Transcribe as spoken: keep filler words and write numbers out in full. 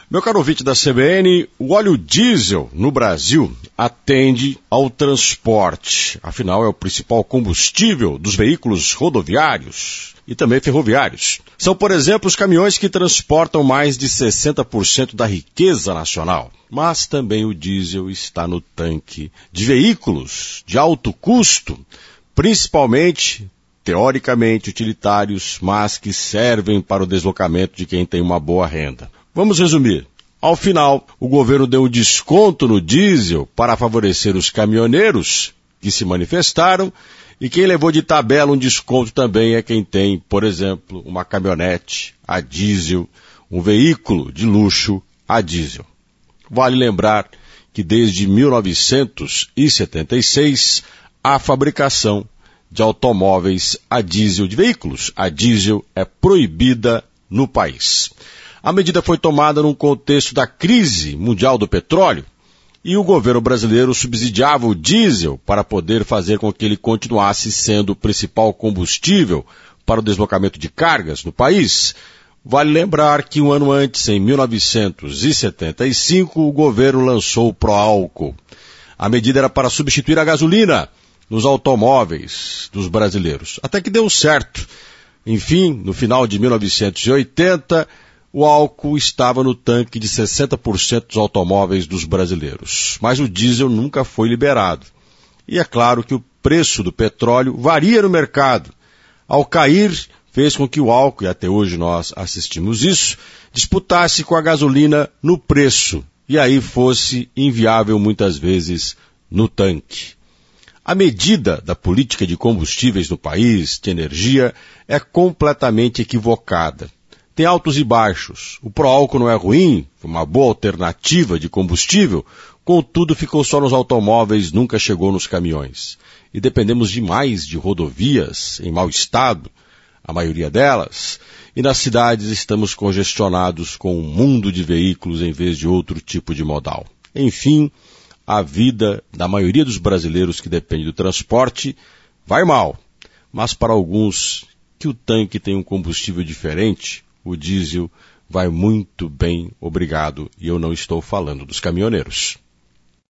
Meu caro ouvinte da C B N, o óleo diesel no Brasil atende ao transporte. Afinal, é o principal combustível dos veículos rodoviários e também ferroviários. São, por exemplo, os caminhões que transportam mais de sessenta por cento da riqueza nacional. Mas também o diesel está no tanque de veículos de alto custo, principalmente, teoricamente, utilitários, mas que servem para o deslocamento de quem tem uma boa renda. Vamos resumir. Ao final, o governo deu um desconto no diesel para favorecer os caminhoneiros que se manifestaram, e quem levou de tabela um desconto também é quem tem, por exemplo, uma caminhonete a diesel, um veículo de luxo a diesel. Vale lembrar que desde mil novecentos e setenta e seis a fabricação de automóveis a diesel, de veículos a diesel, é proibida no país. A medida foi tomada num contexto da crise mundial do petróleo e o governo brasileiro subsidiava o diesel para poder fazer com que ele continuasse sendo o principal combustível para o deslocamento de cargas no país. Vale lembrar que um ano antes, em mil novecentos e setenta e cinco, o governo lançou o Proálcool. A medida era para substituir a gasolina nos automóveis dos brasileiros. Até que deu certo. Enfim, no final de mil novecentos e oitenta, o álcool estava no tanque de sessenta por cento dos automóveis dos brasileiros. Mas o diesel nunca foi liberado. E é claro que o preço do petróleo varia no mercado. Ao cair, fez com que o álcool, e até hoje nós assistimos isso, disputasse com a gasolina no preço. E aí fosse inviável muitas vezes no tanque. A medida da política de combustíveis no país, de energia, é completamente equivocada. Tem altos e baixos. O Proálcool não é ruim, foi uma boa alternativa de combustível, contudo ficou só nos automóveis, nunca chegou nos caminhões. E dependemos demais de rodovias em mau estado, a maioria delas, e nas cidades estamos congestionados com um mundo de veículos em vez de outro tipo de modal. Enfim, a vida da maioria dos brasileiros que depende do transporte vai mal, mas para alguns que o tanque tem um combustível diferente, o diesel vai muito bem, obrigado, e eu não estou falando dos caminhoneiros.